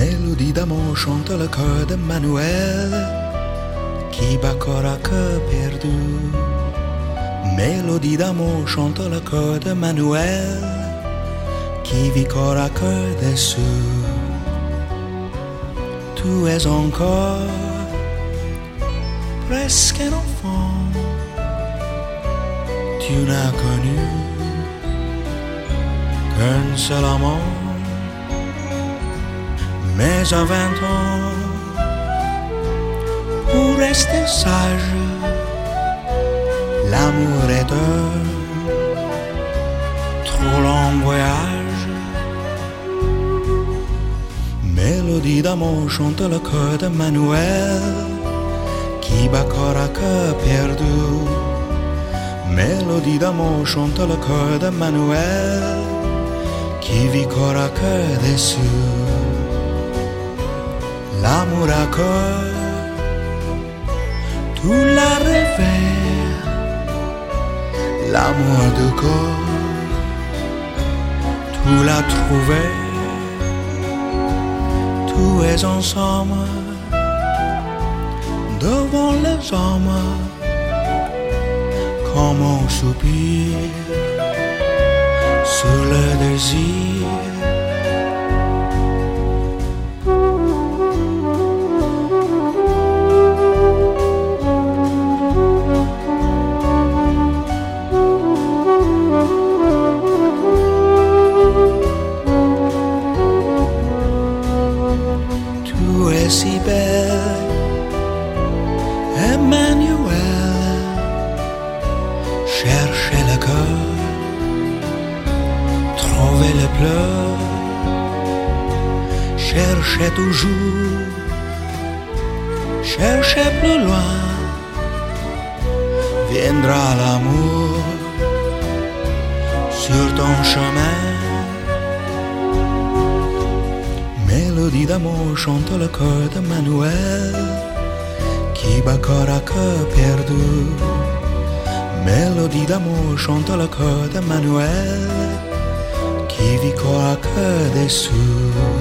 Mélodie d'amour chante le cœur de Manuel qui bat corps à cœur perdu. Mélodie d'amour chante le cœur de Manuel qui vit corps à cœur déçu. Tu es encore presque un enfant, tu n'as connu qu'un seul amant. Mais à 20 ans, pour rester sage, l'amour est un trop long voyage. Mélodie d'amour chante le cœur de Manuel qui bat corps à cœur perdu. Mélodie d'amour chante le cœur de Manuel qui vit corps à cœur déçu. L'amour à cœur, tout la réveille. L'amour de corps, tout l'a trouvé. Tout est ensemble devant les hommes, comme on soupire sur le désir. Tu es si belle, Emmanuel. Cherchez le cœur, trouvez les pleurs. Cherchez toujours, cherchez plus loin. Viendra l'amour sur ton chemin. Mélodie d'amour chante le cœur de Manuel qui bat corps à cœur perdu. Mélodie d'amour chante le cœur de Manuel qui vit corps à cœur déçu.